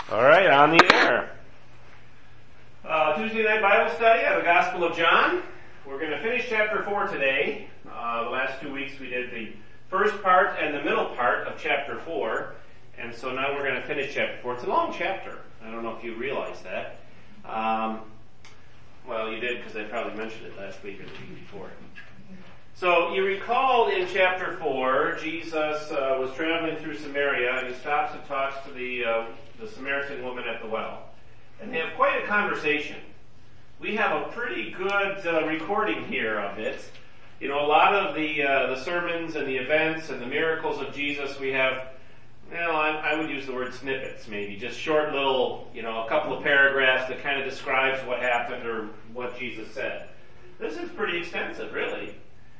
All right, on the air. Tuesday night Bible study out of the Gospel of John. We're going to finish chapter 4 today. The last 2 weeks we did the first part and the middle part of chapter 4. And so now we're going to finish chapter 4. It's a long chapter. I don't know if you realize that. Well, you did because I probably mentioned it last week or the week before. So you recall in chapter 4, Jesus was traveling through Samaria and he stops and talks to the Samaritan woman at the well. And they have quite a conversation. We have a pretty good recording here of it. You know, a lot of the sermons and the events and the miracles of Jesus, we have, well, I would use the word snippets maybe, just short little, a couple of paragraphs that kind of describes what happened or what Jesus said. This is pretty extensive, really.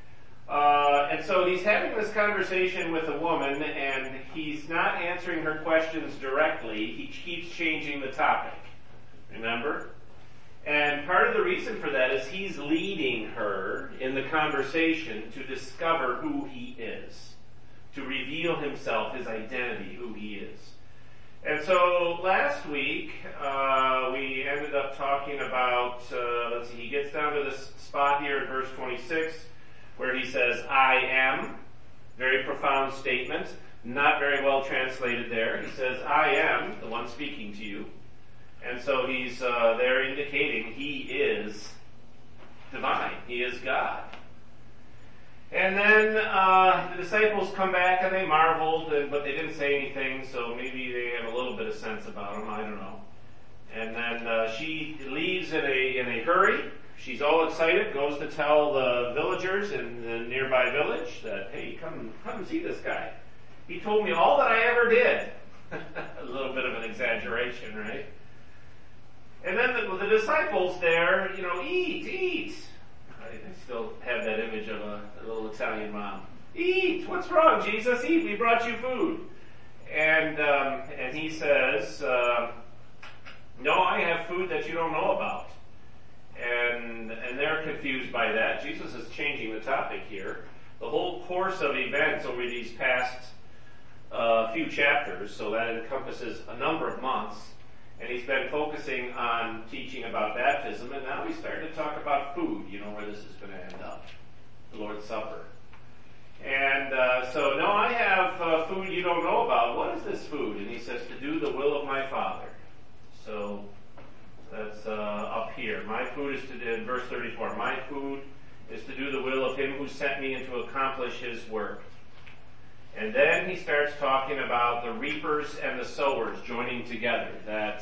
And so he's having this conversation with a woman, and he's not answering her questions directly. He keeps changing the topic. Remember? And part of the reason for that is he's leading her in the conversation to discover who he is, to reveal himself, his identity, who he is. And so last week, we ended up talking about, he gets down to this spot here in verse 26, where he says, I am. Very profound statement, not very well translated there. He says, I am the one speaking to you. And so he's there indicating he is divine. He is God. And then the disciples come back and they marveled, but they didn't say anything, so maybe they have a little bit of sense about him. I don't know. And then she leaves in a hurry. She's all excited, goes to tell the villagers in the nearby village that, hey, come see this guy. He told me all that I ever did. A little bit of an exaggeration, right? And then the disciples there, eat. I still have that image of a little Italian mom. Eat! What's wrong, Jesus? Eat! We brought you food. And he says, no, I have food that you don't know about. And they're confused by that. Jesus is changing the topic here. The whole course of events over these past few chapters, so that encompasses a number of months, and he's been focusing on teaching about baptism, and now he's starting to talk about food, where this is going to end up, the Lord's Supper. And so, no, I have food you don't know about. What is this food? And he says, to do the will of my Father. So that's up here. My food is to do, in verse 34, my food is to do the will of him who sent me and to accomplish his work. And then he starts talking about the reapers and the sowers joining together, that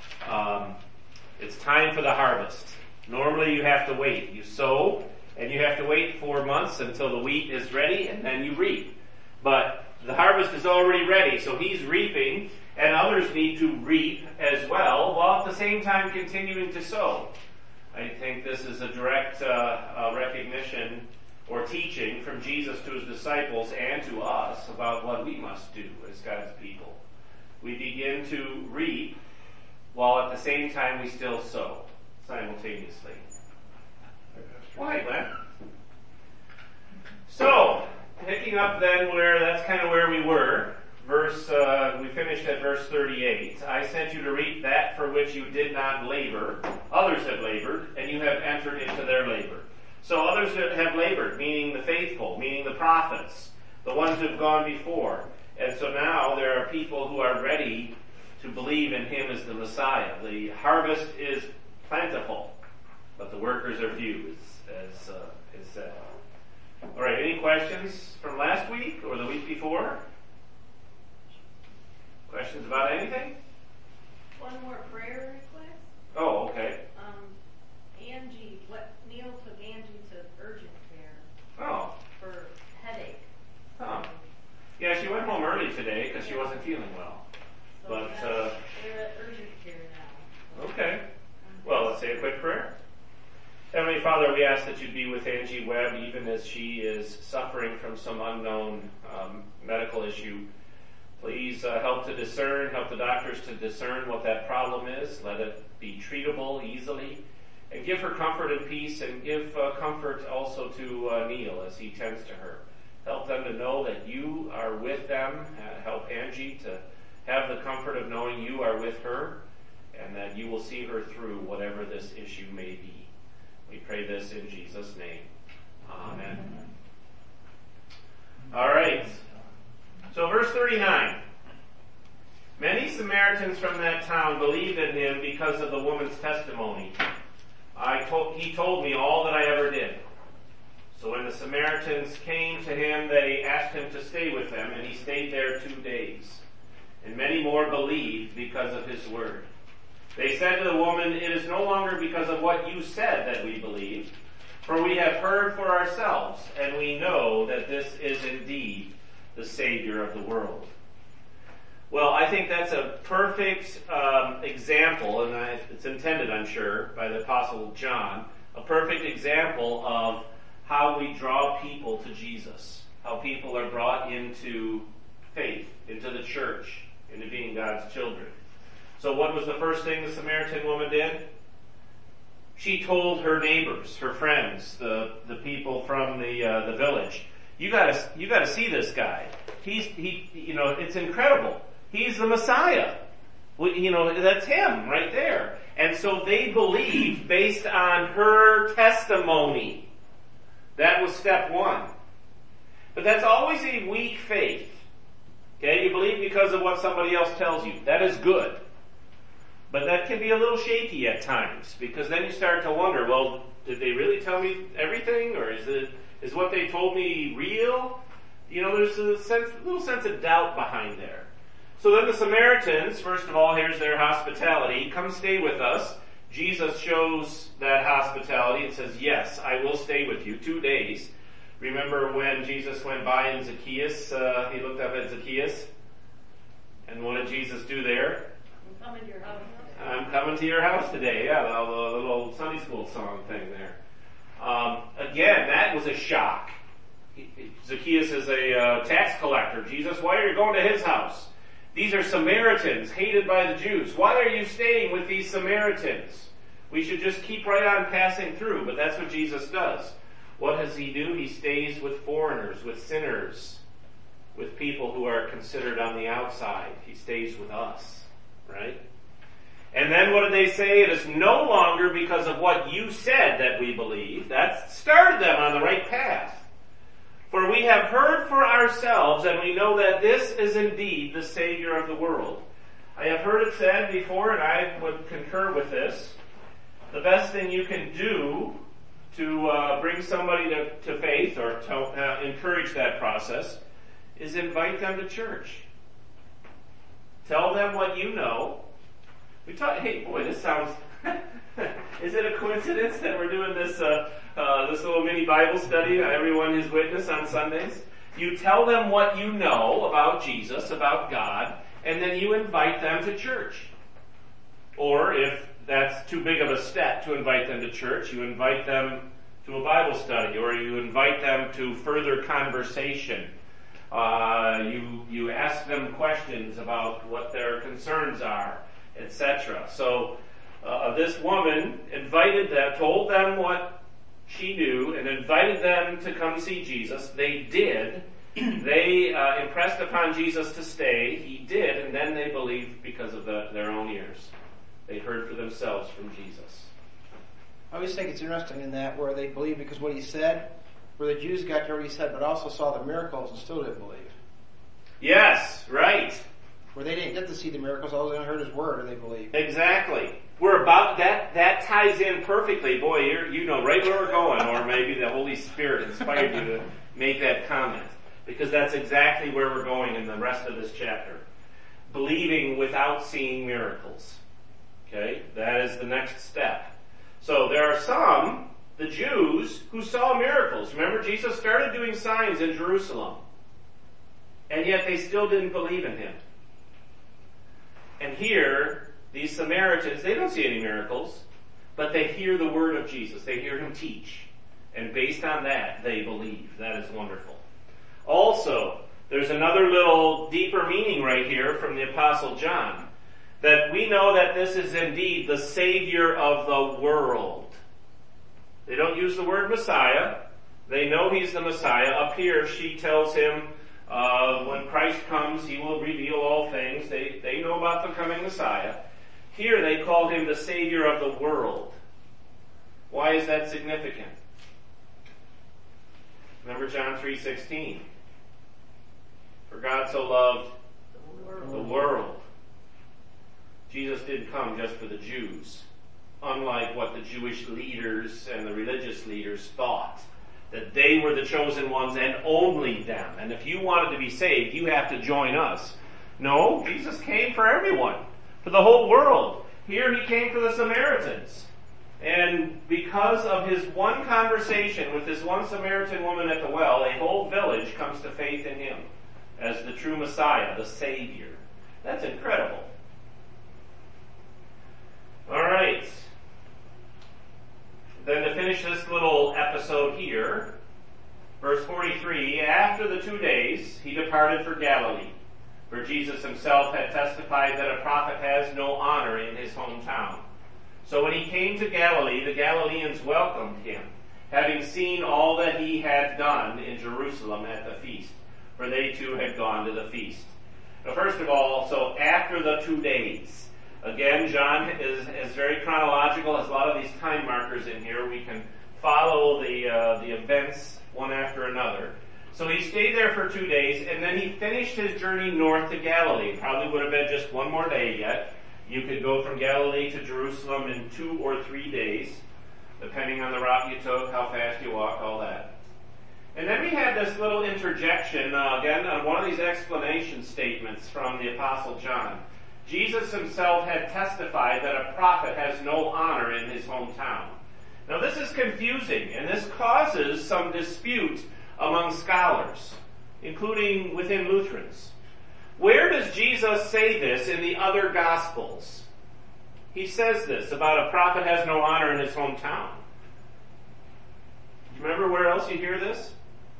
it's time for the harvest. Normally you have to wait. You sow, and you have to wait 4 months until the wheat is ready, and then you reap. But the harvest is already ready, so he's reaping, and others need to reap as well, while at the same time continuing to sow. I think this is a direct recognition or teaching from Jesus to his disciples and to us about what we must do as God's people. We begin to reap while at the same time we still sow simultaneously. Why, Glenn? So, picking up then that's kind of where we were. We finished at verse 38. I sent you to reap that for which you did not labor. Others have labored, and you have entered into their labor. So others have labored, meaning the faithful, meaning the prophets, the ones who have gone before. And so now there are people who are ready to believe in him as the Messiah. The harvest is plentiful, but the workers are few, as is said. All right, any questions from last week or the week before? Questions about anything? One more prayer request. Oh, okay. Angie, Neil took Angie to urgent care. Oh. For headache. Huh. Yeah, she went home early today because she wasn't feeling well. So But they're at urgent care now. Okay. Well, let's say a quick prayer. Heavenly Father, we ask that you be with Angie Webb even as she is suffering from some unknown medical issue. Please help the doctors to discern what that problem is. Let it be treatable easily. And give her comfort and peace, and give comfort also to Neil as he tends to her. Help them to know that you are with them. Help Angie to have the comfort of knowing you are with her and that you will see her through whatever this issue may be. We pray this in Jesus' name. Amen. All right. So verse 39. Many Samaritans from that town believed in him because of the woman's testimony. He told me all that I ever did. So when the Samaritans came to him, they asked him to stay with them, and he stayed there 2 days. And many more believed because of his word. They said to the woman, "It is no longer because of what you said that we believe, for we have heard for ourselves, and we know that this is indeed the Savior of the world." Well, I think that's a perfect example, and it's intended, I'm sure, by the Apostle John, a perfect example of how we draw people to Jesus, how people are brought into faith, into the church, into being God's children. So what was the first thing the Samaritan woman did? She told her neighbors, her friends, the people from the village, you gotta see this guy. It's incredible. He's the Messiah. That's him right there. And so they believed based on her testimony. That was step one. But that's always a weak faith. Okay, you believe because of what somebody else tells you. That is good. But that can be a little shaky at times, because then you start to wonder, well, did they really tell me everything, or is what they told me real? There's a little sense of doubt behind there. So then the Samaritans, first of all, here's their hospitality. Come stay with us. Jesus shows that hospitality and says, yes, I will stay with you 2 days. Remember when Jesus went by in Zacchaeus, he looked up at Zacchaeus, and what did Jesus do there? I'm coming to your house. I'm coming to your house today. Yeah, the little Sunday school song thing there. Again, that was a shock. Zacchaeus is a tax collector. Jesus, why are you going to his house? These are Samaritans, hated by the Jews. Why are you staying with these Samaritans? We should just keep right on passing through, but that's what Jesus does. What does he do? He stays with foreigners, with sinners, with people who are considered on the outside. He stays with us, right? And then what did they say? It is no longer because of what you said that we believe. That started them on the right path. For we have heard for ourselves, and we know that this is indeed the Savior of the world. I have heard it said before, and I would concur with this. The best thing you can do to bring somebody to faith, or to encourage that process, is invite them to church. Tell them what you know. Hey, boy, this sounds... Is it a coincidence that we're doing this little mini Bible study, Everyone His Witness, on Sundays? You tell them what you know about Jesus, about God, and then you invite them to church. Or if that's too big of a step to invite them to church, you invite them to a Bible study, or you invite them to further conversation. You ask them questions about what their concerns are, etc. So this woman told them what she knew, and invited them to come see Jesus. They did. They impressed upon Jesus to stay. He did, and then they believed because of their own ears. They heard for themselves from Jesus. I always think it's interesting in that where they believed because what he said, where the Jews got to what he said, but also saw the miracles and still didn't believe. Yes, right. Where they didn't get to see the miracles, all they heard his word, and they believed. Exactly. We're about that ties in perfectly. Boy, you know right where we're going, or maybe the Holy Spirit inspired you to make that comment, because that's exactly where we're going in the rest of this chapter. Believing without seeing miracles. Okay? That is the next step. So there are some, the Jews, who saw miracles. Remember, Jesus started doing signs in Jerusalem, and yet they still didn't believe in him. And here, these Samaritans, they don't see any miracles, but they hear the word of Jesus. They hear him teach. And based on that, they believe. That is wonderful. Also, there's another little deeper meaning right here from the Apostle John, that we know that this is indeed the Savior of the world. They don't use the word Messiah. They know he's the Messiah. Up here, she tells him When Christ comes, he will reveal all things. They know about the coming Messiah. Here they called him the Savior of the world. Why is that significant? Remember John 3:16. For God so loved the world. Jesus didn't come just for the Jews, unlike what the Jewish leaders and the religious leaders thought, that they were the chosen ones and only them. And if you wanted to be saved, you have to join us. No, Jesus came for everyone, for the whole world. Here he came for the Samaritans. And because of his one conversation with this one Samaritan woman at the well, a whole village comes to faith in him as the true Messiah, the Savior. That's incredible. All right. Then to finish this little episode here, verse 43, after the 2 days, he departed for Galilee, where Jesus himself had testified that a prophet has no honor in his hometown. So when he came to Galilee, the Galileans welcomed him, having seen all that he had done in Jerusalem at the feast, for they too had gone to the feast. Now first of all, so after the 2 days, again, John is very chronological, has a lot of these time markers in here. We can follow the events one after another. So he stayed there for 2 days, and then he finished his journey north to Galilee. Probably would have been just one more day yet. You could go from Galilee to Jerusalem in 2 or 3 days, depending on the route you took, how fast you walked, all that. And then we had this little interjection, again, on one of these explanation statements from the Apostle John. Jesus himself had testified that a prophet has no honor in his hometown. Now this is confusing, and this causes some dispute among scholars, including within Lutherans. Where does Jesus say this in the other Gospels? He says this about a prophet has no honor in his hometown. Do you remember where else you hear this?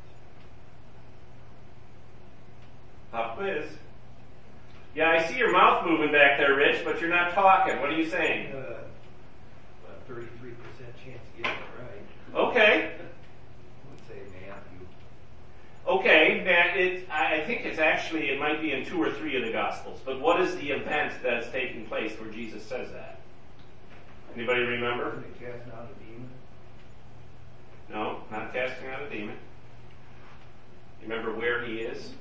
Pop quiz. Yeah, I see your mouth moving back there, Rich, but you're not talking. What are you saying? 33% chance of getting it right. Okay. I would say Matthew. Okay, I think it might be in 2 or 3 of the Gospels. But what is the event that's taking place where Jesus says that? Anybody remember? Isn't it casting out a demon? No, not casting out a demon. You remember where he is?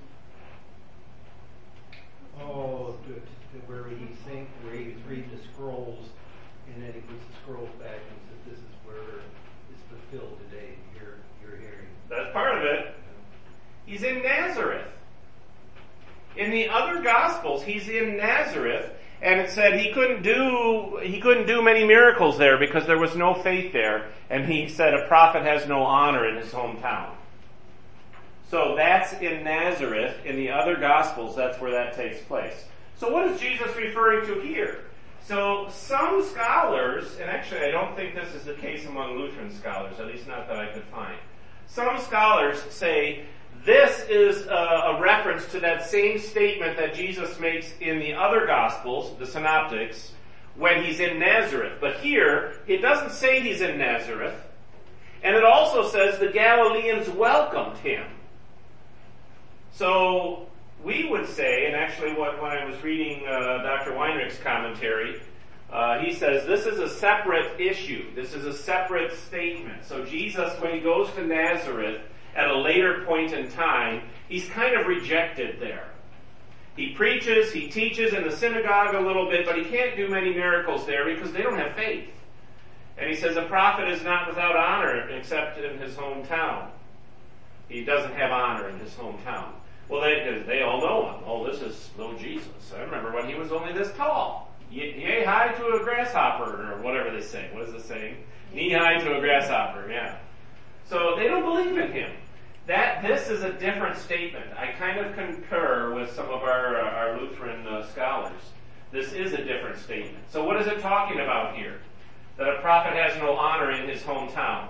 Oh, where he reading the scrolls, and then he puts the scrolls back and says, "This is where it's fulfilled today." You're hearing. That's part of it. He's in Nazareth. In the other Gospels, he's in Nazareth, and it said he couldn't do many miracles there because there was no faith there, and he said a prophet has no honor in his hometown. So that's in Nazareth. In the other Gospels, that's where that takes place. So what is Jesus referring to here? So some scholars, and actually I don't think this is the case among Lutheran scholars, at least not that I could find. Some scholars say this is a reference to that same statement that Jesus makes in the other Gospels, the Synoptics, when he's in Nazareth. But here, it doesn't say he's in Nazareth. And it also says the Galileans welcomed him. So we would say, and actually when I was reading Dr. Weinrich's commentary, he says this is a separate issue. This is a separate statement. So Jesus, when he goes to Nazareth at a later point in time, he's kind of rejected there. He preaches, he teaches in the synagogue a little bit, but he can't do many miracles there because they don't have faith. And he says a prophet is not without honor except in his hometown. He doesn't have honor in his hometown. Well, they all know him. Oh, this is little Jesus. I remember when he was only this tall. Yea high to a grasshopper, or whatever they say. What is the saying? Knee high to a grasshopper, yeah. So they don't believe in him. This is a different statement. I kind of concur with some of our Lutheran scholars. This is a different statement. So what is it talking about here? That a prophet has no honor in his hometown.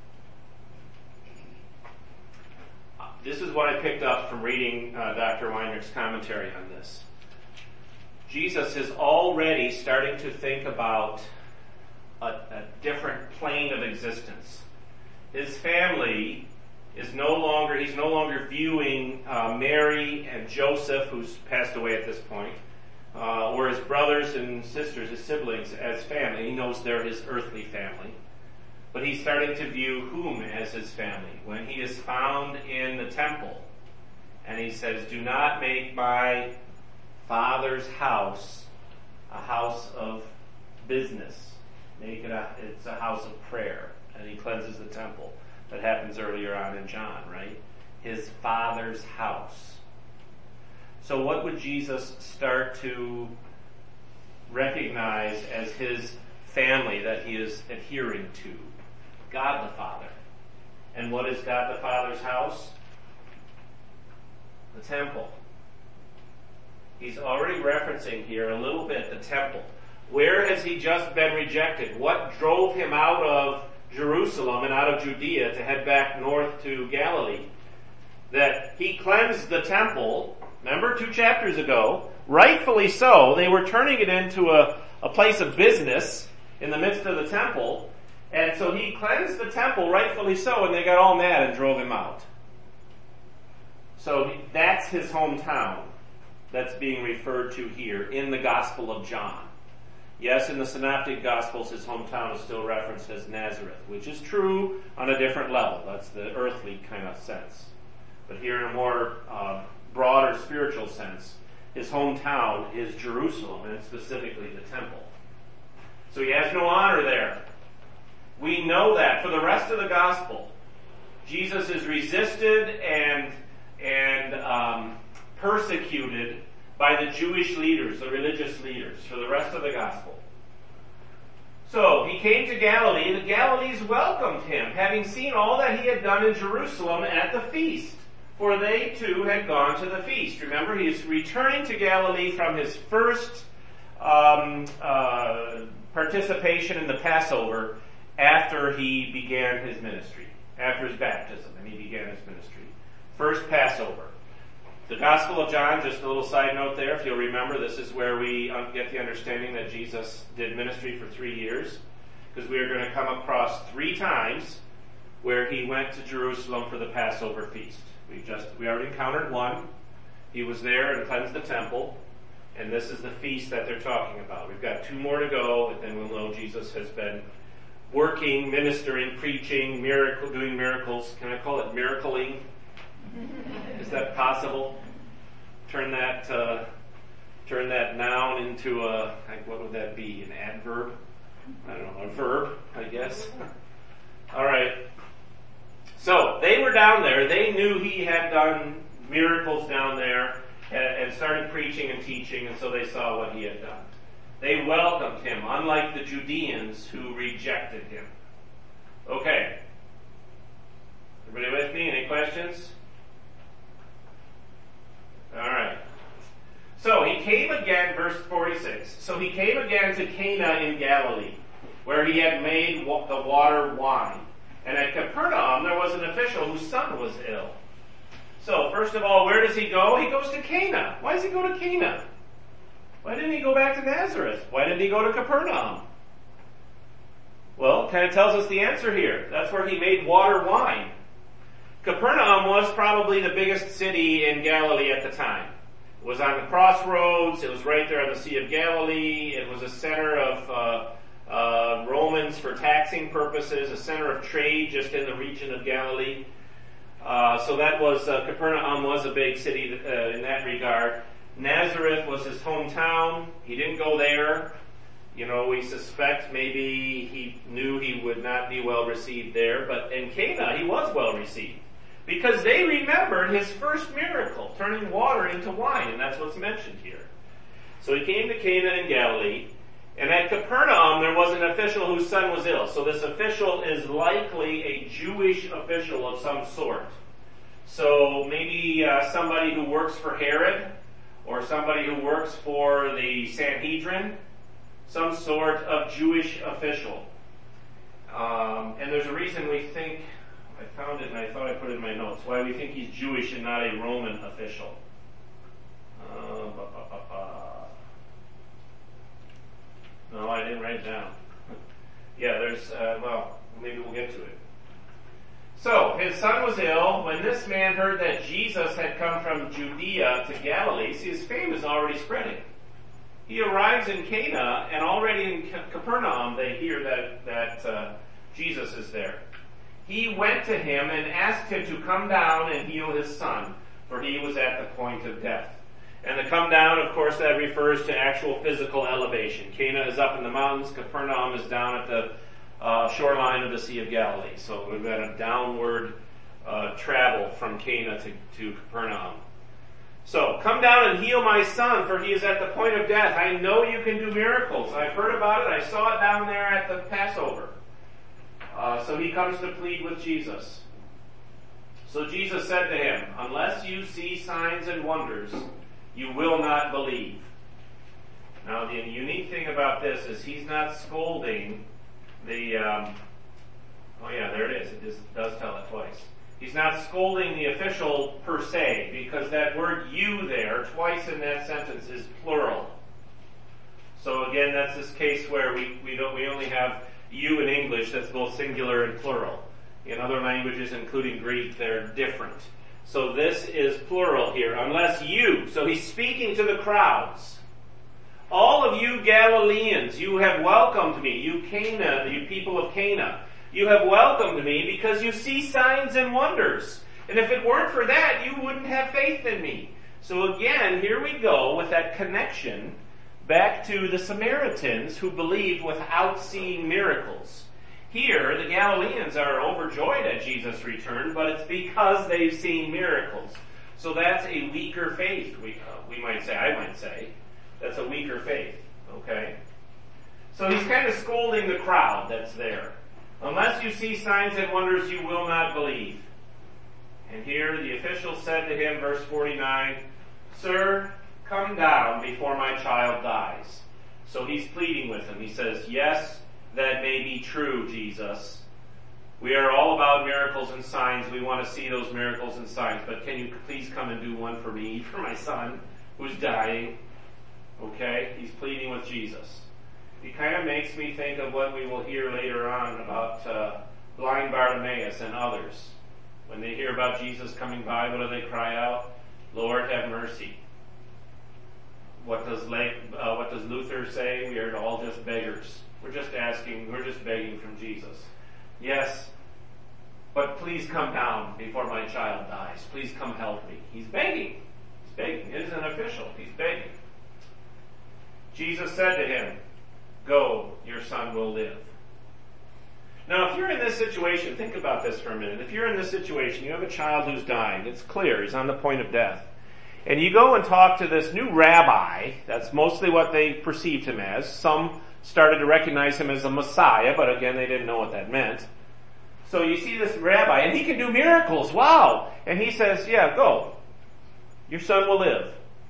This is what I picked up from reading Dr. Weinrich's commentary on this. Jesus is already starting to think about a different plane of existence. His family he's no longer viewing Mary and Joseph, who's passed away at this point, or his brothers and sisters, his siblings, as family. He knows they're his earthly family. But he's starting to view whom as his family? When he is found in the temple, and he says, "Do not make my Father's house a house of business. Make it it's a house of prayer." And he cleanses the temple. That happens earlier on in John, right? His Father's house. So what would Jesus start to recognize as his family that he is adhering to? God the Father. And what is God the Father's house? The temple. He's already referencing here a little bit the temple. Where has he just been rejected? What drove him out of Jerusalem and out of Judea to head back north to Galilee? That he cleansed the temple, remember 2 chapters ago, rightfully so. They were turning it into a place of business in the midst of the temple. And so he cleansed the temple, rightfully so, and they got all mad and drove him out. So that's his hometown that's being referred to here in the Gospel of John. Yes, in the Synoptic Gospels, his hometown is still referenced as Nazareth, which is true on a different level. That's the earthly kind of sense. But here in a more broader spiritual sense, his hometown is Jerusalem, and specifically the temple. So he has no honor there. We know that for the rest of the Gospel. Jesus is resisted and persecuted by the Jewish leaders, the religious leaders, for the rest of the Gospel. So, he came to Galilee, and the Galileans welcomed him, having seen all that he had done in Jerusalem at the feast. For they too had gone to the feast. Remember, he is returning to Galilee from his first participation in the Passover after he began his ministry, after his baptism, and he began his ministry. First Passover. The Gospel of John, just a little side note there, if you'll remember, this is where we get the understanding that Jesus did ministry for 3 years, because we are going to come across 3 times where he went to Jerusalem for the Passover feast. We already encountered one. He was there and cleansed the temple, and this is the feast that they're talking about. We've got 2 more to go, and then we'll know Jesus has been working, ministering, preaching, doing miracles. Can I call it miracling? Is that possible? Turn that noun into what would that be? An adverb? I don't know, a verb, I guess. All right. So they were down there. They knew he had done miracles down there and started preaching and teaching, and so they saw what he had done. They welcomed him, unlike the Judeans who rejected him. Okay. Everybody with me? Any questions? All right. So he came again, verse 46. So he came again to Cana in Galilee, where he had made the water wine. And at Capernaum there was an official whose son was ill. So first of all, where does he go? He goes to Cana. Why does he go to Cana? Why didn't he go back to Nazareth? Why didn't he go to Capernaum? Well, it kind of tells us the answer here. That's where he made water wine. Capernaum was probably the biggest city in Galilee at the time. It was on the crossroads. It was right there on the Sea of Galilee. It was a center of Romans for taxing purposes, a center of trade just in the region of Galilee. So that was, Capernaum was a big city in that regard. Nazareth was his hometown. He didn't go there. You know, we suspect maybe he knew he would not be well received there, but in Cana he was well received. Because they remembered his first miracle, turning water into wine, and that's what's mentioned here. So he came to Cana in Galilee, and at Capernaum there was an official whose son was ill. So this official is likely a Jewish official of some sort. So maybe somebody who works for Herod, or somebody who works for the Sanhedrin, some sort of Jewish official. And there's a reason we think, I found it and I thought I put it in my notes, why we think he's Jewish and not a Roman official. No, I didn't write it down. Yeah, there's, maybe we'll get to it. So, his son was ill. When this man heard that Jesus had come from Judea to Galilee, see, his fame is already spreading. He arrives in Cana, and already in Capernaum they hear that Jesus is there. He went to him and asked him to come down and heal his son, for he was at the point of death. And the come down, of course, that refers to actual physical elevation. Cana is up in the mountains. Capernaum is down at the shoreline of the Sea of Galilee. So we've got a downward travel from Cana to Capernaum. So, come down and heal my son, for he is at the point of death. I know you can do miracles. I've heard about it. I saw it down there at the Passover. So he comes to plead with Jesus. So Jesus said to him, unless you see signs and wonders, you will not believe. Now, the unique thing about this is he's not scolding the... there it is. It just does tell it twice. He's not scolding the official per se, because that word you there, twice in that sentence, is plural. So again, that's this case where we only have you in English that's both singular and plural. In other languages, including Greek, they're different. So this is plural here, unless you. So he's speaking to the crowds. All of you Galileans, you have welcomed me. You Cana, you people of Cana. You have welcomed me because you see signs and wonders. And if it weren't for that, you wouldn't have faith in me. So again, here we go with that connection back to the Samaritans who believed without seeing miracles. Here, the Galileans are overjoyed at Jesus' return, but it's because they've seen miracles. So that's a weaker faith, we might say, I might say. That's a weaker faith, okay? So he's kind of scolding the crowd that's there. Unless you see signs and wonders, you will not believe. And here the official said to him, verse 49, Sir, come down before my child dies. So he's pleading with him. He says, yes, that may be true, Jesus. We are all about miracles and signs. We want to see those miracles and signs. But can you please come and do one for me, for my son who's dying? Okay? He's pleading with Jesus. It kind of makes me think of what we will hear later on about blind Bartimaeus and others. When they hear about Jesus coming by, what do they cry out? Lord, have mercy. What does Luther say? We are all just beggars. We're just begging from Jesus. Yes, but please come down before my child dies. Please come help me. He's begging. He's begging. It is an official. He's begging. Jesus said to him, Go, your son will live. Now, if you're in this situation, think about this for a minute. If you're in this situation, you have a child who's dying. It's clear. He's on the point of death. And you go and talk to this new rabbi. That's mostly what they perceived him as. Some started to recognize him as a Messiah, but again, they didn't know what that meant. So you see this rabbi, and he can do miracles. Wow! And he says, yeah, go. Your son will live.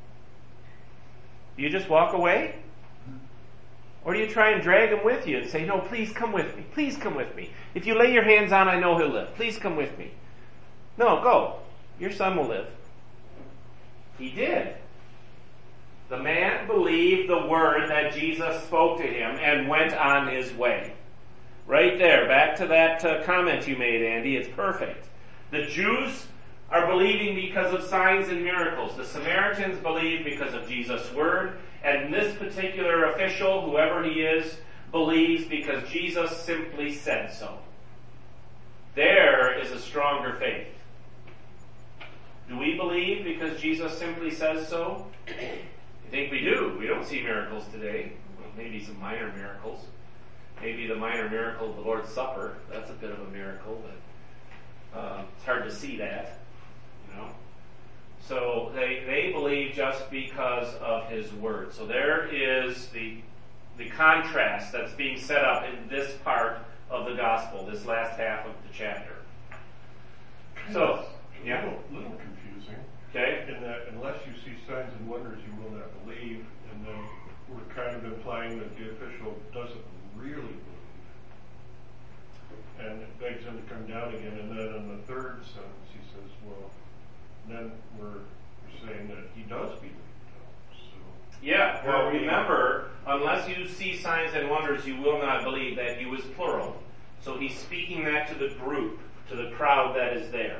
Do you just walk away? Or do you try and drag him with you and say, no, please come with me. Please come with me. If you lay your hands on, I know he'll live. Please come with me. No, go. Your son will live. He did. The man believed the word that Jesus spoke to him and went on his way. Right there, back to that comment you made, Andy. It's perfect. The Jews are believing because of signs and miracles. The Samaritans believe because of Jesus' word. And this particular official, whoever he is, believes because Jesus simply said so. There is a stronger faith. Do we believe because Jesus simply says so? I think we do. We don't see miracles today. Well, maybe some minor miracles. Maybe the minor miracle of the Lord's Supper. That's a bit of a miracle, but it's hard to see that. So they believe just because of his word. So there is the contrast that's being set up in this part of the gospel, this last half of the chapter. So, yeah? A little confusing. Okay. In that unless you see signs and wonders, you will not believe. And then we're kind of implying that the official doesn't really believe. And it begs him to come down again. And then in the third sentence, he says, well, then we're saying that he does believe. So, yeah, well, remember, unless you see signs and wonders, you will not believe. That you is plural. So he's speaking that to the group. to the crowd that is there,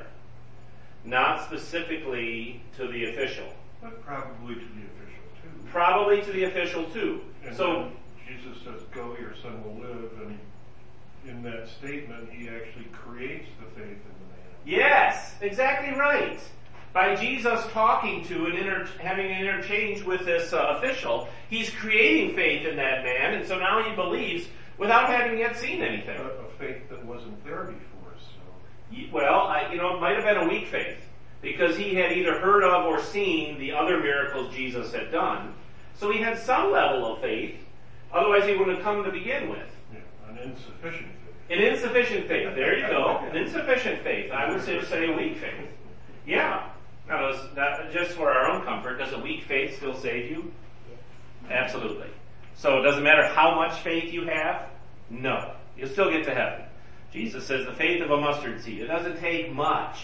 not specifically to the official. But probably to the official too. Probably to the official too. And So then Jesus says, "Go, your son will live," and in that statement, he actually creates the faith in the man. yes, exactly right. By Jesus talking to and having an interchange with this official, he's creating faith in that man, and so now he believes without having yet seen anything. A faith that wasn't there before, so. Well, it might have been a weak faith, because he had either heard of or seen the other miracles Jesus had done, so he had some level of faith, otherwise he wouldn't have come to begin with. Yeah, an insufficient faith. An insufficient faith, there you go. An insufficient faith. I would say a weak faith. Yeah. Now, just for our own comfort, does a weak faith still save you? Absolutely. So it doesn't matter how much faith you have? No. You'll still get to heaven. Jesus says the faith of a mustard seed. It doesn't take much.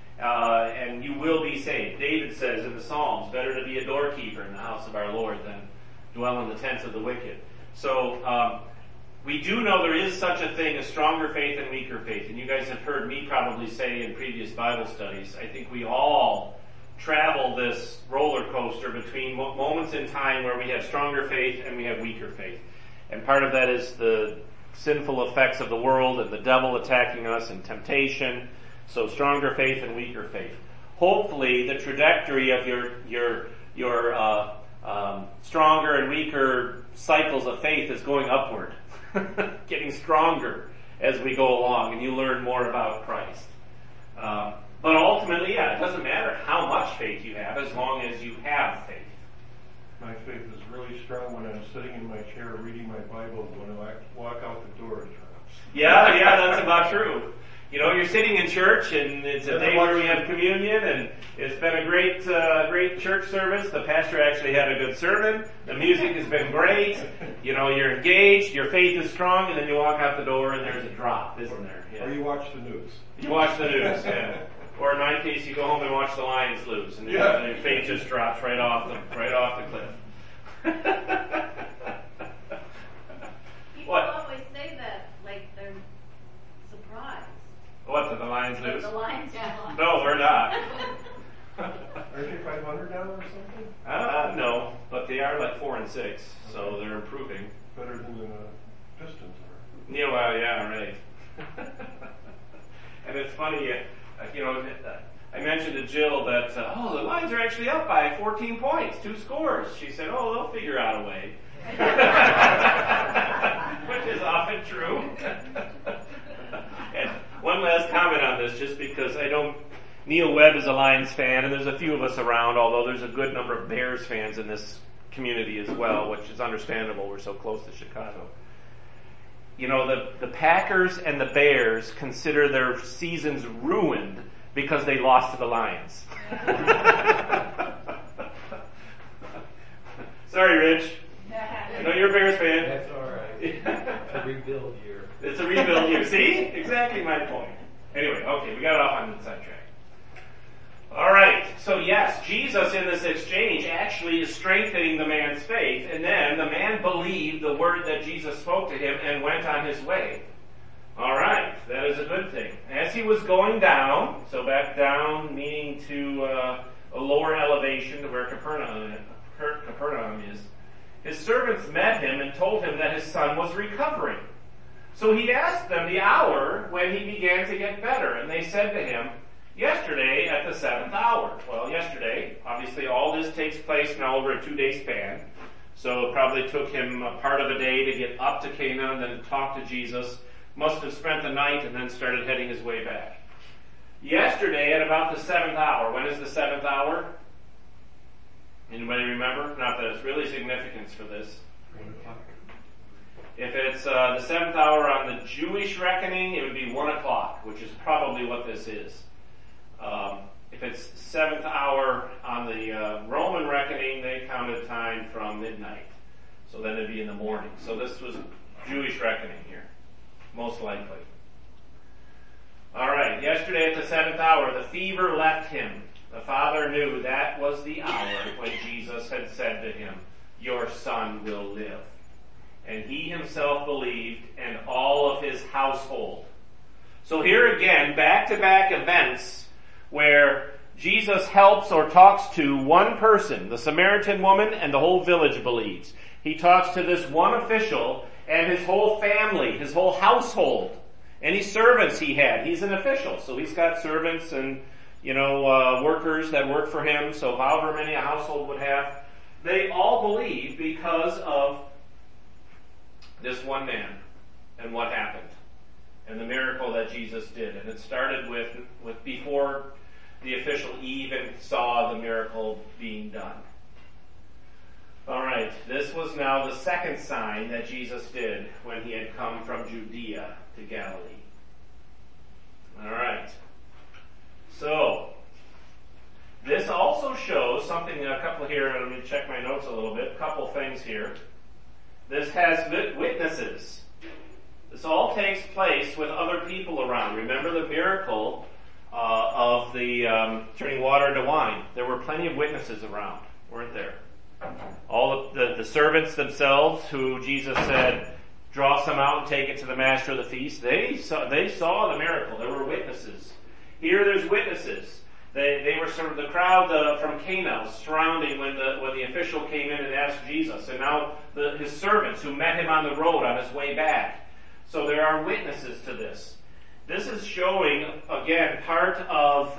And you will be saved. David says in the Psalms, better to be a doorkeeper in the house of our Lord than dwell in the tents of the wicked. So, we do know there is such a thing as stronger faith and weaker faith. And you guys have heard me probably say in previous Bible studies, I think we all travel this roller coaster between moments in time where we have stronger faith and we have weaker faith. And part of that is the sinful effects of the world and the devil attacking us and temptation. So stronger faith and weaker faith. Hopefully the trajectory of your stronger and weaker cycles of faith is going upward. Getting stronger as we go along and you learn more about Christ. But ultimately, it doesn't matter how much faith you have as long as you have faith. My faith is really strong when I'm sitting in my chair reading my Bible. When I walk out the door, it drops. Yeah, that's about true. You know, you're sitting in church and it's a day where we have communion and it's been a great church service. The pastor actually had a good sermon. The music has been great. You know, you're engaged, your faith is strong, and then you walk out the door and there's a drop, isn't there? Yeah. Or you watch the news. You watch the news, yeah. Or in my case, you go home and watch the Lions lose and your faith just drops right off the cliff. People What? always say that, like they're surprised. What, did the Lions lose? The Lions won. No, we're not. Aren't they 500 now or something? No, but they are like 4-6, so they're improving. Better than the Pistons are. Yeah, well, yeah, right. And it's funny, I mentioned to Jill that, the Lions are actually up by 14 points, 2 scores. She said, they'll figure out a way. Which is often true. And one last comment on this, just because Neil Webb is a Lions fan, and there's a few of us around, although there's a good number of Bears fans in this community as well, which is understandable. We're so close to Chicago. You know, the Packers and the Bears consider their seasons ruined because they lost to the Lions. Sorry, Rich. I know you're a Bears fan. That's all right. It's a rebuild year. It's a rebuild year. See? Exactly my point. Anyway, okay, we got off on the sidetrack. All right, so yes, Jesus in this exchange actually is strengthening the man's faith, and then the man believed the word that Jesus spoke to him and went on his way. All right, that is a good thing. As he was going down, so back down meaning to a lower elevation to where Capernaum is, his servants met him and told him that his son was recovering. So he asked them the hour when he began to get better, and they said to him, yesterday at the 7th hour. Well, yesterday, obviously all this takes place now over a 2-day span. So it probably took him a part of a day to get up to Cana and then talk to Jesus. Must have spent the night and then started heading his way back. Yesterday at about the 7th hour. When is the 7th hour? Anybody remember? Not that it's really significance for this. 1 o'clock. If it's the 7th hour on the Jewish reckoning, it would be 1 o'clock, which is probably what this is. If it's 7th hour on the Roman reckoning, they counted time from midnight. So then it'd be in the morning. So this was Jewish reckoning here, most likely. Alright, yesterday at the 7th hour, the fever left him. The father knew that was the hour when Jesus had said to him, your son will live. And he himself believed, and all of his household. So here again, back-to-back events where Jesus helps or talks to one person, the Samaritan woman, and the whole village believes. He talks to this one official and his whole family, his whole household, any servants he had. He's an official, so he's got servants and, workers that work for him, so however many a household would have. They all believe because of this one man and what happened and the miracle that Jesus did. And it started with before the official even saw the miracle being done. All right, this was now the second sign that Jesus did when he had come from Judea to Galilee. All right. So, this also shows something, a couple here, let me check my notes a little bit, a couple things here. This has witnesses. This all takes place with other people around. Remember the miracle of the turning water into wine. There were plenty of witnesses around, weren't there? All the servants themselves, who Jesus said, draw some out and take it to the master of the feast, they saw the miracle. There were witnesses. Here there's witnesses. They were sort of the crowd from Cana surrounding when the official came in and asked Jesus, and now his servants who met him on the road on his way back. So there are witnesses to this. This is showing, again, part of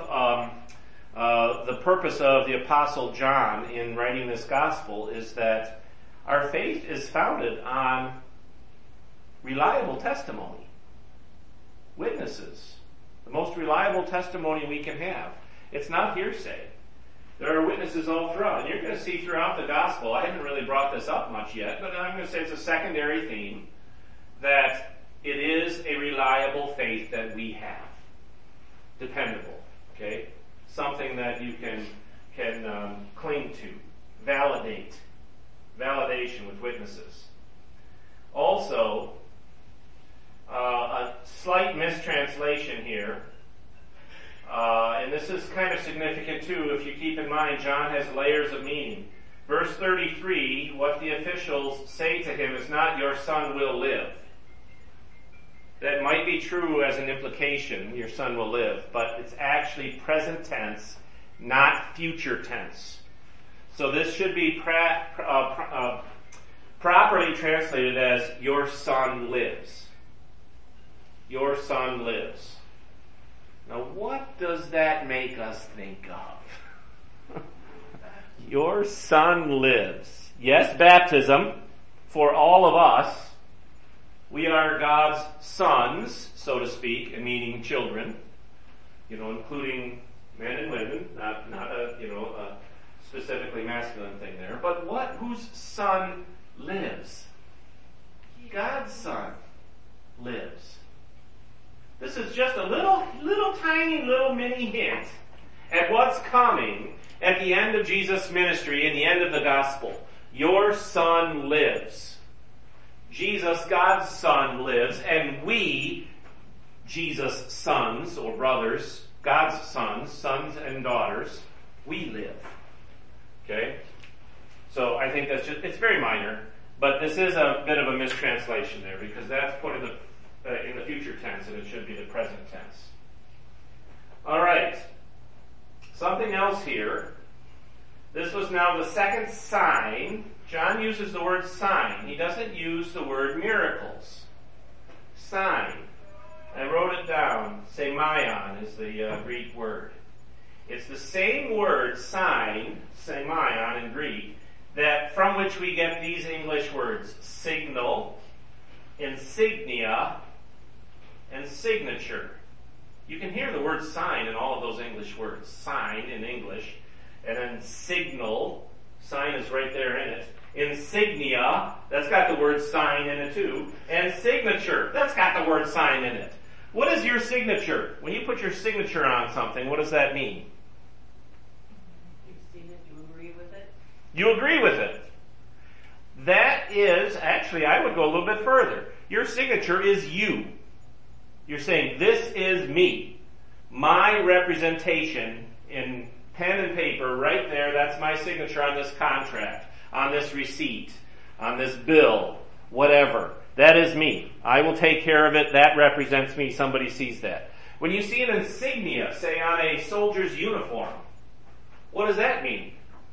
the purpose of the Apostle John in writing this gospel is that our faith is founded on reliable testimony. Witnesses. The most reliable testimony we can have. It's not hearsay. There are witnesses all throughout. And you're going to see throughout the gospel, I haven't really brought this up much yet, but I'm going to say it's a secondary theme, that it is a reliable faith that we have. Dependable. Okay? Something that you can cling to. Validate. Validation with witnesses. Also, a slight mistranslation here. And this is kind of significant too, if you keep in mind John has layers of meaning. Verse 33, what the officials say to him is not your son will live. That might be true as an implication, your son will live, but it's actually present tense, not future tense. So this should be properly translated as your son lives. Your son lives. Now, what does that make us think of? Your son lives. Yes, baptism for all of us. We are God's sons, so to speak, meaning children, including men and women, not a specifically masculine thing there. But whose son lives? God's son lives. This is just a little tiny mini hint at what's coming at the end of Jesus' ministry and the end of the gospel. Your son lives. Jesus, God's son, lives, and we, Jesus' sons or brothers, God's sons and daughters, we live. Okay? So I think it's very minor, but this is a bit of a mistranslation there because that's put in the future tense, and it should be the present tense. All right. Something else here. This was now the second sign. John uses the word sign. He doesn't use the word miracles. Sign. I wrote it down. Semeion is the Greek word. It's the same word, sign, semeion in Greek, that from which we get these English words: signal, insignia, and signature. You can hear the word sign in all of those English words. Sign in English, and then signal, sign is right there in it. Insignia, that's got the word sign in it too. And signature, that's got the word sign in it. What is your signature? When you put your signature on something, what does that mean? You've seen it, you agree with it? You agree with it. That is, actually, I would go a little bit further. Your signature is you. You're saying, this is me. My representation in pen and paper, right there, that's my signature on this contract, on this receipt, on this bill, whatever. That is me. I will take care of it. That represents me. Somebody sees that. When you see an insignia, say on a soldier's uniform, what does that mean?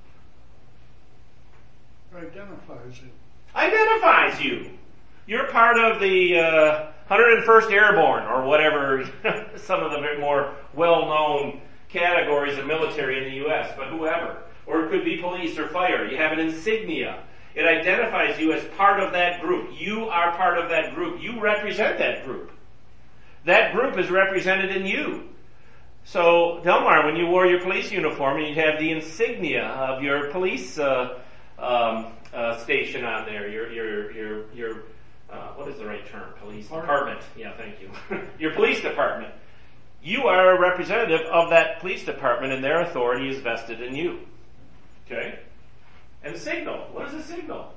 Identifies it. Identifies you. You're part of the 101st Airborne, or whatever, some of the more well-known categories of military in the U.S., but whoever. Or it could be police or fire. You have an insignia. It identifies you as part of that group. You are part of that group. You represent that group. That group is represented in you. So, Delmar, when you wore your police uniform and you have the insignia of your police station on there, your what is the right term? Police department. Yeah, thank you. Your police department. You are a representative of that police department, and their authority is vested in you. Okay? And signal. What is a signal?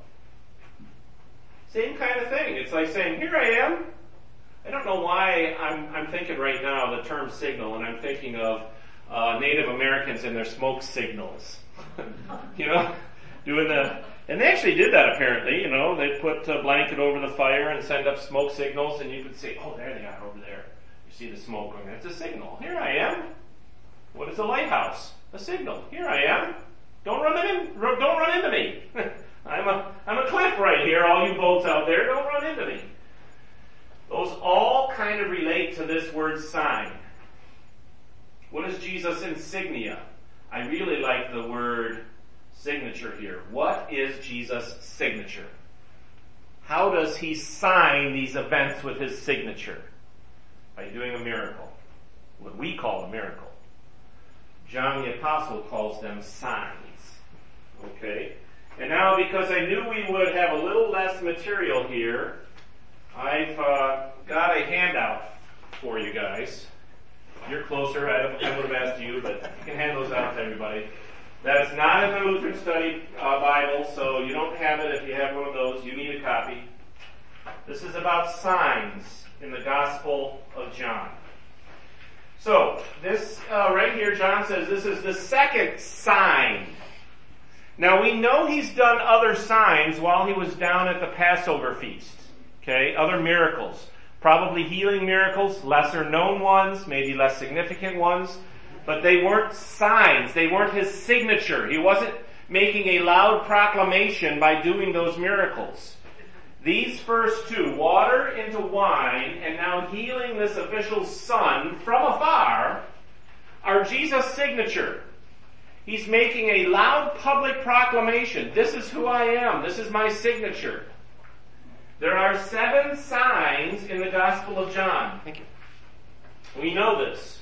Same kind of thing. It's like saying, here I am. I don't know why I'm thinking right now the term signal, and I'm thinking of Native Americans and their smoke signals. You know, and they actually did that apparently, you know, they put a blanket over the fire and send up smoke signals, and you could see, oh, there they are over there. You see the smoke going, that's a signal. Here I am. What is a lighthouse? A signal. Here I am. Don't run into me. I'm a cliff right here, all you boats out there, don't run into me. Those all kind of relate to this word sign. What is Jesus' insignia? I really like the word signature here. What is Jesus' signature? How does he sign these events with his signature? By doing a miracle. What we call a miracle. John the Apostle calls them signs. Okay? And now, because I knew we would have a little less material here, I've got a handout for you guys. You're closer. I would have asked you, but you can hand those out to everybody. That is not in the Lutheran Study Bible, so you don't have it. If you have one of those, you need a copy. This is about signs in the Gospel of John. So, this right here, John says this is the second sign. Now, we know he's done other signs while he was down at the Passover feast. Okay, other miracles. Probably healing miracles, lesser known ones, maybe less significant ones. But they weren't signs. They weren't his signature. He wasn't making a loud proclamation by doing those miracles. These first two, water into wine, and now healing this official's son from afar, are Jesus' signature. He's making a loud public proclamation. This is who I am. This is my signature. There are 7 signs in the Gospel of John. Thank you. We know this.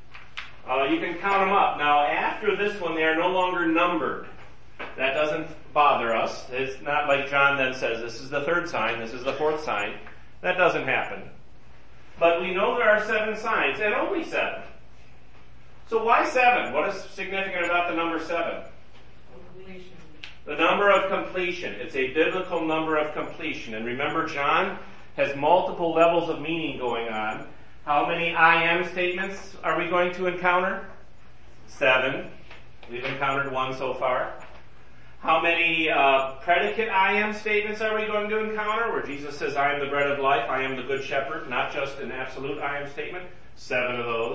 You can count them up. Now, after this one, they are no longer numbered. That doesn't bother us. It's not like John then says, this is the 3rd sign, this is the 4th sign. That doesn't happen. But we know there are 7 signs, and only 7. So why 7? What is significant about the number 7? Completion. The number of completion. It's a biblical number of completion. And remember, John has multiple levels of meaning going on. How many I am statements are we going to encounter? 7. We've encountered 1 so far. How many predicate I am statements are we going to encounter? Where Jesus says, I am the bread of life, I am the good shepherd, not just an absolute I am statement. 7 of those.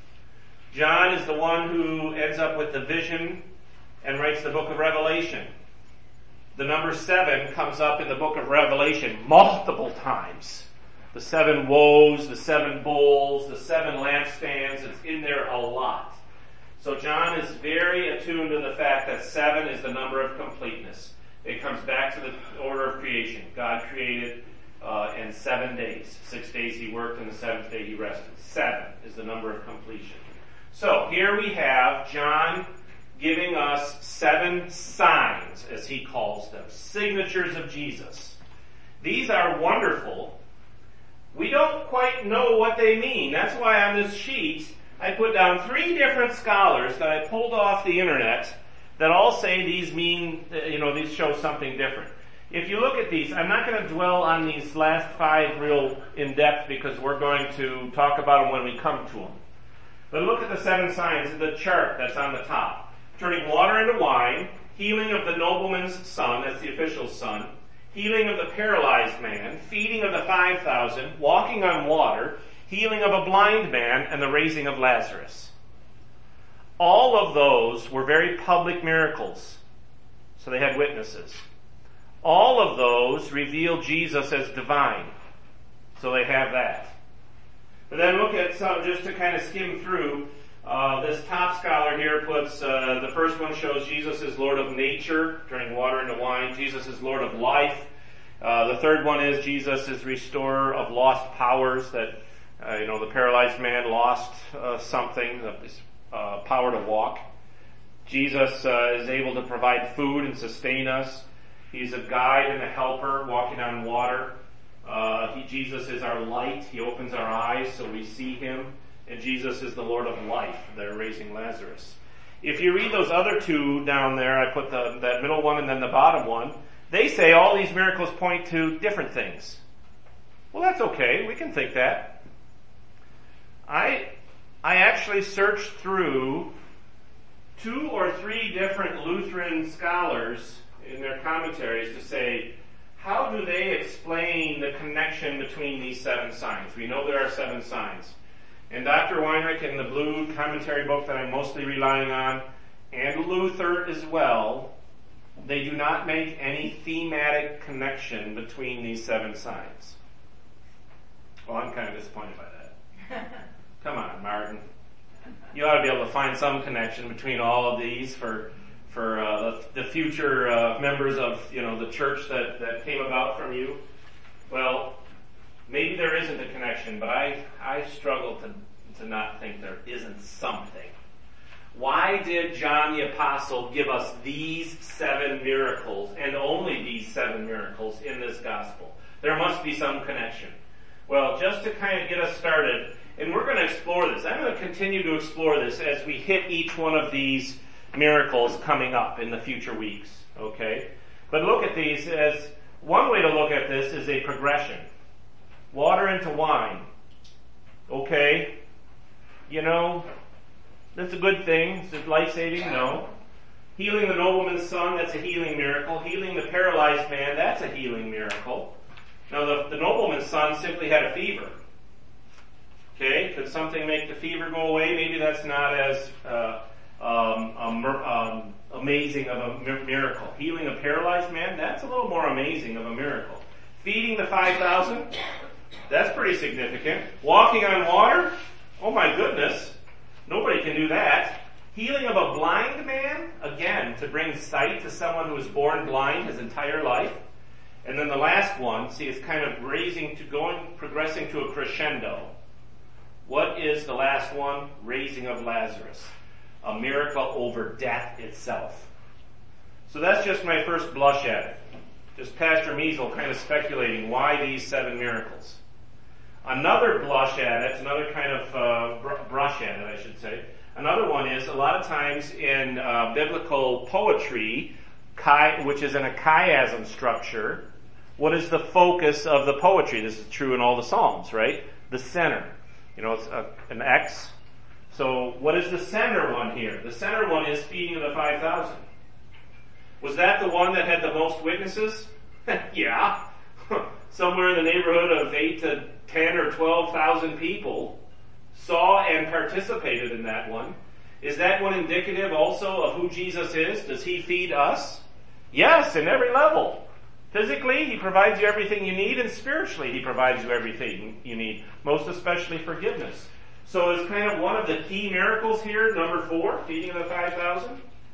John is the one who ends up with the vision and writes the book of Revelation. The number 7 comes up in the book of Revelation multiple times. The 7 woes, the 7 bowls, the 7 lampstands, it's in there a lot. So John is very attuned to the fact that 7 is the number of completeness. It comes back to the order of creation. God created in 7 days. 6 days he worked, and the 7th day he rested. 7 is the number of completion. So here we have John giving us 7 signs, as he calls them, signatures of Jesus. These are wonderful. We don't quite know what they mean. That's why on this sheet I put down 3 different scholars that I pulled off the internet that all say these mean, these show something different. If you look at these, I'm not going to dwell on these last 5 real in depth because we're going to talk about them when we come to them. But look at the 7 signs of the chart that's on the top. Turning water into wine, healing of the nobleman's son, that's the official's son, healing of the paralyzed man, feeding of the 5,000, walking on water, healing of a blind man, and the raising of Lazarus. All of those were very public miracles, so they had witnesses. All of those reveal Jesus as divine, so they have that. But then look at some, just to kind of skim through, this top scholar here puts, the first one shows Jesus is Lord of nature, turning water into wine. Jesus is Lord of life. The third one is Jesus is restorer of lost powers, that, the paralyzed man lost something, his power to walk. Jesus is able to provide food and sustain us. He's a guide and a helper, walking on water. Jesus is our light. He opens our eyes so we see him. And Jesus is the Lord of life. They're raising Lazarus. If you read those other two down there, I put that middle one and then the bottom one, they say all these miracles point to different things. Well, that's okay. We can think that. I actually searched through 2 or 3 different Lutheran scholars in their commentaries to say, how do they explain the connection between these 7 signs? We know there are 7 signs. And Dr. Weinrich in the blue commentary book that I'm mostly relying on, and Luther as well, they do not make any thematic connection between these 7 signs. Well, I'm kind of disappointed by that. Come on, Martin. You ought to be able to find some connection between all of these for the future members of the church that came about from you. Well, maybe there isn't a connection, but I struggle to not think there isn't something. Why did John the Apostle give us these 7 miracles, and only these 7 miracles in this gospel? There must be some connection. Well, just to kind of get us started, and we're going to explore this. I'm going to continue to explore this as we hit each one of these miracles coming up in the future weeks, okay? But look at these as, one way to look at this is a progression. Water into wine. Okay. That's a good thing. Is it life-saving? No. Healing the nobleman's son, that's a healing miracle. Healing the paralyzed man, that's a healing miracle. Now the nobleman's son simply had a fever. Okay, could something make the fever go away? Maybe that's not as amazing of a miracle. Healing a paralyzed man, that's a little more amazing of a miracle. Feeding the 5,000, that's pretty significant. Walking on water, oh my goodness, nobody can do that. Healing of a blind man, again, to bring sight to someone who was born blind his entire life. And then the last one, see, it's kind of progressing to a crescendo. What is the last one? Raising of Lazarus. A miracle over death itself. So that's just my first blush at it. Just Pastor Measle kind of speculating why these 7 miracles. Another blush at it, another kind of brush at it, I should say. Another one is, a lot of times in biblical poetry, which is in a chiasm structure, what is the focus of the poetry? This is true in all the Psalms, right? The center. It's an X. So what is the center one here? The center one is feeding of the 5,000. Was that the one that had the most witnesses? Yeah. Somewhere in the neighborhood of 8 to 10 or 12,000 people saw and participated in that one. Is that one indicative also of who Jesus is? Does he feed us? Yes, in every level. Physically, he provides you everything you need, and spiritually, he provides you everything you need, most especially forgiveness. So it's kind of one of the key miracles here, number 4, feeding of the 5,000,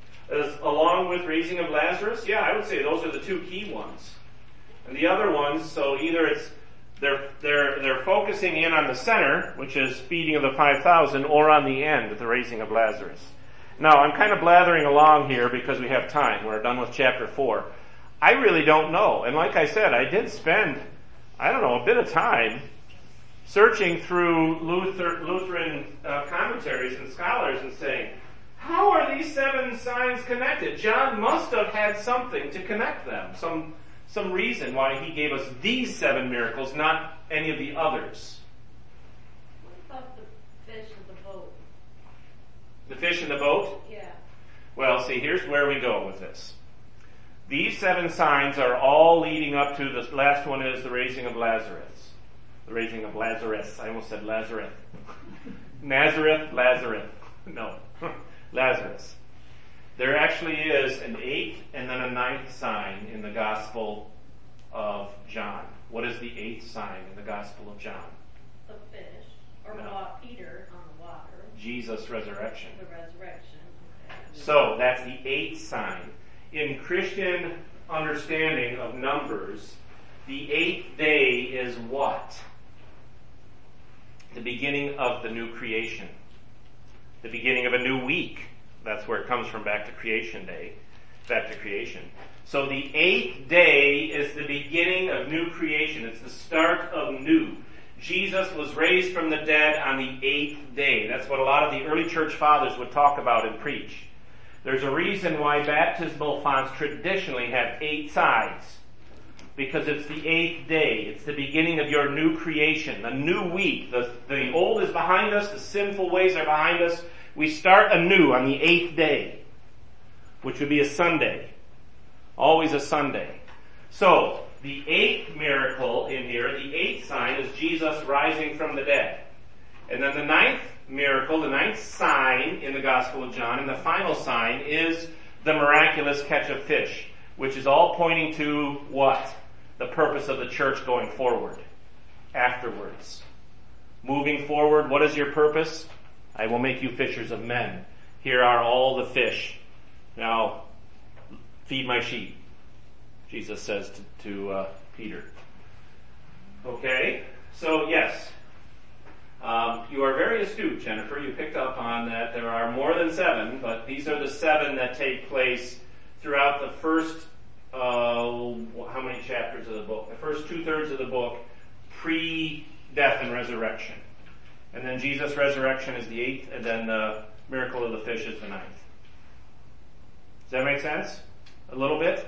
along with raising of Lazarus. Yeah, I would say those are the 2 key ones. And the other ones, so either it's they're focusing in on the center, which is feeding of the 5,000, or on the end, the raising of Lazarus. Now, I'm kind of blathering along here because we have time. We're done with chapter 4. I really don't know. And like I said, I did spend, a bit of time searching through Lutheran commentaries and scholars and saying, how are these 7 signs connected? John must have had something to connect them, some reason why he gave us these 7 miracles, not any of the others. What about the fish in the boat? The fish in the boat? Yeah. Well, see, here's where we go with this. These 7 signs are all leading up to the last one is the raising of Lazarus. The raising of Lazarus. I almost said Lazarus. Nazareth, Lazarus. No. Lazarus. There actually is an 8th and then a 9th sign in the Gospel of John. What is the 8th sign in the Gospel of John? The fish, or No. Peter on the water. Jesus' resurrection. The resurrection. Okay. So that's the 8th sign. In Christian understanding of numbers, the 8th day is what? The beginning of the new creation. The beginning of a new week. That's where it comes from, back to creation day. Back to creation. So the 8th day is the beginning of new creation. It's the start of new. Jesus was raised from the dead on the 8th day. That's what a lot of the early church fathers would talk about and preach. There's a reason why baptismal fonts traditionally have 8 sides. Because it's the 8th day. It's the beginning of your new creation, a new week. The old is behind us. The sinful ways are behind us. We start anew on the 8th day, which would be a Sunday. Always a Sunday. So, the 8th miracle in here, the 8th sign, is Jesus rising from the dead. And then the 9th miracle, the 9th sign in the Gospel of John, and the final sign is the miraculous catch of fish, which is all pointing to what? The purpose of the church going forward, afterwards. Moving forward, what is your purpose? I will make you fishers of men. Here are all the fish. Now, feed my sheep, Jesus says to Peter. Okay, so yes, you are very astute, Jennifer. You picked up on that there are more than 7, but these are the 7 that take place throughout the first, how many chapters of the book? The first 2/3 of the book, pre-death and resurrection. And then Jesus' resurrection is the 8th, and then the miracle of the fish is the 9th. Does that make sense? A little bit?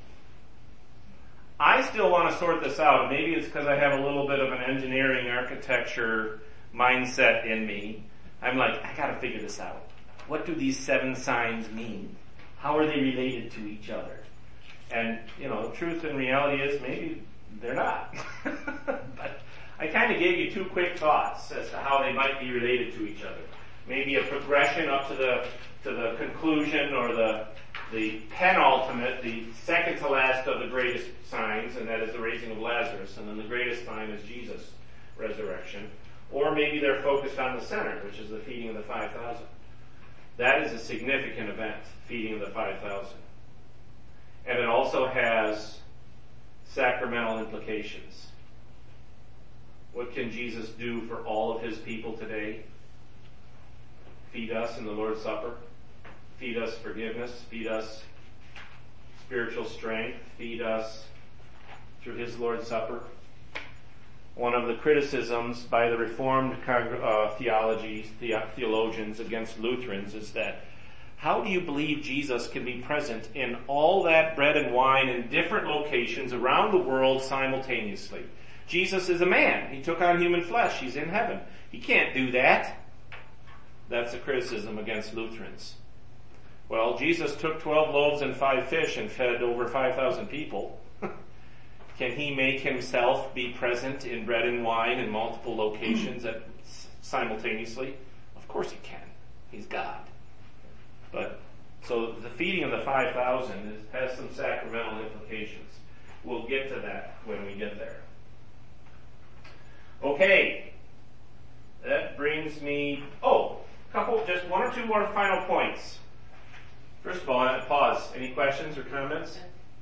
I still want to sort this out. Maybe it's because I have a little bit of an engineering architecture mindset in me. I'm like, I gotta figure this out. What do these 7 signs mean? How are they related to each other? And, the truth and reality is maybe they're not. But I kind of gave you 2 quick thoughts as to how they might be related to each other. Maybe a progression up to the conclusion, or the penultimate, the second to last of the greatest signs, and that is the raising of Lazarus, and then the greatest sign is Jesus' resurrection. Or maybe they're focused on the center, which is the feeding of the 5,000. That is a significant event, feeding of the 5,000. And it also has sacramental implications. What can Jesus do for all of his people today? Feed us in the Lord's Supper. Feed us forgiveness. Feed us spiritual strength. Feed us through his Lord's Supper. One of the criticisms by the Reformed theologians against Lutherans is that, how do you believe Jesus can be present in all that bread and wine in different locations around the world simultaneously? Jesus is a man. He took on human flesh. He's in heaven. He can't do that. That's a criticism against Lutherans. Well, Jesus took 12 loaves and 5 fish and fed over 5,000 people. Can he make himself be present in bread and wine in multiple locations simultaneously? Of course he can. He's God. But, so the feeding of the 5,000 has some sacramental implications. We'll get to that when we get there. Okay. That brings me, just 1 or 2 more final points. First of all, I pause. Any questions or comments?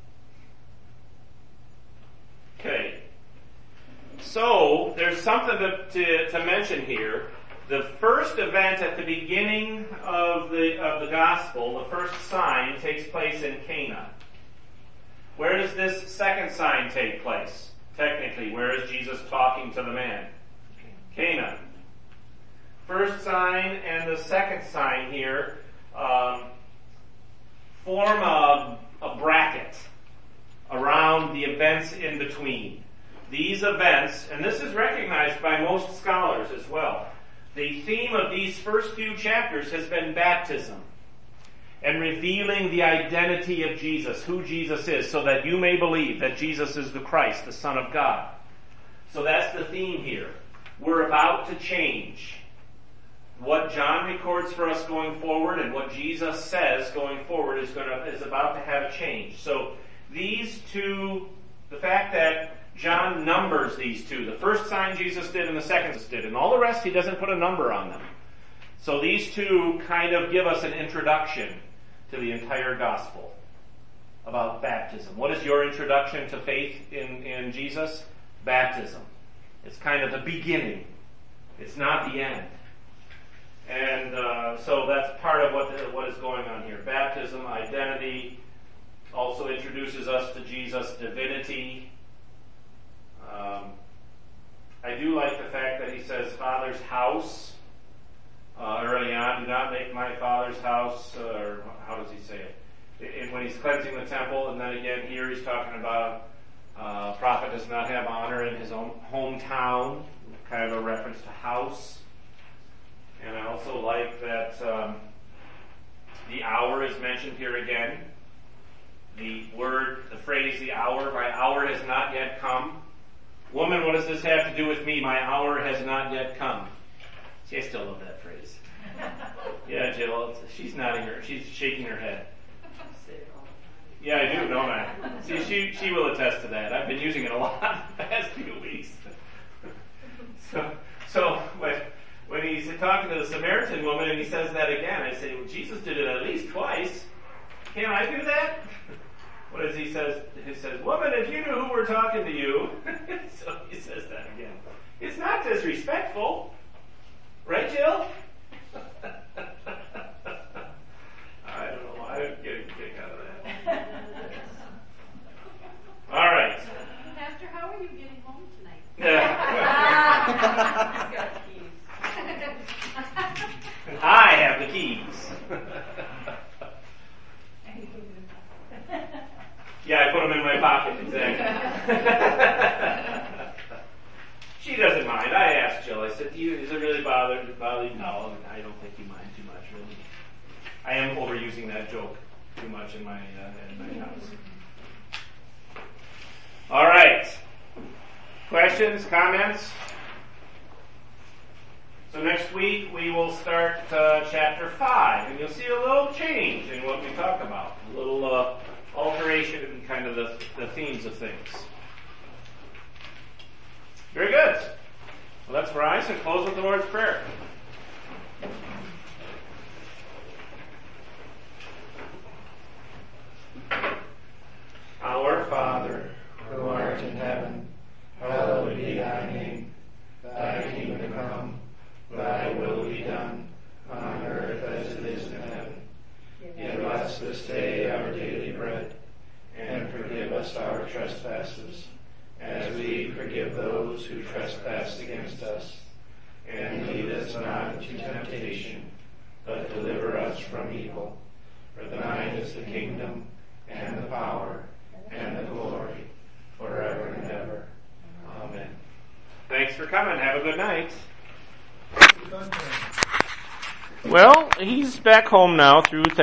Okay. So, there's something to mention here. The first event at the beginning of the gospel, the first sign, takes place in Cana. Where does this second sign take place? Technically, where is Jesus talking to the man? Cana. First sign and the second sign here form a bracket around the events in between. These events, and this is recognized by most scholars as well, the theme of these first few chapters has been baptism. and revealing the identity of Jesus, who Jesus is, so that you may believe that Jesus is the Christ, the Son of God. So that's the theme here. We're about to change. What John records for us going forward and what Jesus says going forward is about to have a change. So these two, the fact that John numbers these two, the first sign Jesus did and the second Jesus did, and all the rest he doesn't put a number on them. So these two kind of give us an introduction to the entire gospel about baptism. What is your introduction to faith in Jesus? Baptism. It's kind of the beginning. It's not the end. And so that's part of what is going on here. Baptism, identity, also introduces us to Jesus' divinity. I do like the fact that he says Father's house early on. Do not make my Father's house, or how does he say it? When he's cleansing the temple, and then again here he's talking about prophet does not have honor in his own hometown, kind of a reference to house. And I also like that the hour is mentioned here again. The phrase, the hour, my hour has not yet come. Woman, what does this have to do with me? My hour has not yet come. See, I still love that phrase. Yeah, Jill, she's shaking her head. Yeah, I do, don't I? See, she will attest to that. I've been using it a lot the past few weeks. So when he's talking to the Samaritan woman and he says that again, I say, well, Jesus did it at least twice. Can I do that? What does he says? He says, woman, if you knew who we're talking to you. So he says that again. It's not disrespectful. Right, Jill? I don't know why I'm getting a kick out of that. All right. Pastor, how are you getting home tonight? Yeah. He's got keys. I have the keys. Yeah, I put them in my pocket, exactly. She doesn't mind. I asked Jill, I said, is it really bother you? No, I don't think you mind too much, really. I am overusing that joke too much in my house. All right. Questions, comments? So next week we will start chapter 5, and you'll see a little change in what we talk about, a little alteration in kind of the themes of things. Very good. Well, let's rise and close with the Lord's Prayer. Our Father, who art in heaven, hallowed be thy name. Thy kingdom come, thy will be done, on earth as it is in heaven. Give us this day our daily bread, and forgive us our trespasses, as we forgive those who trespass against us. And lead us not into temptation, but deliver us from evil. For thine is the kingdom, and the power, and the glory, forever and ever. Amen. Thanks for coming. Have a good night. Well, he's back home now through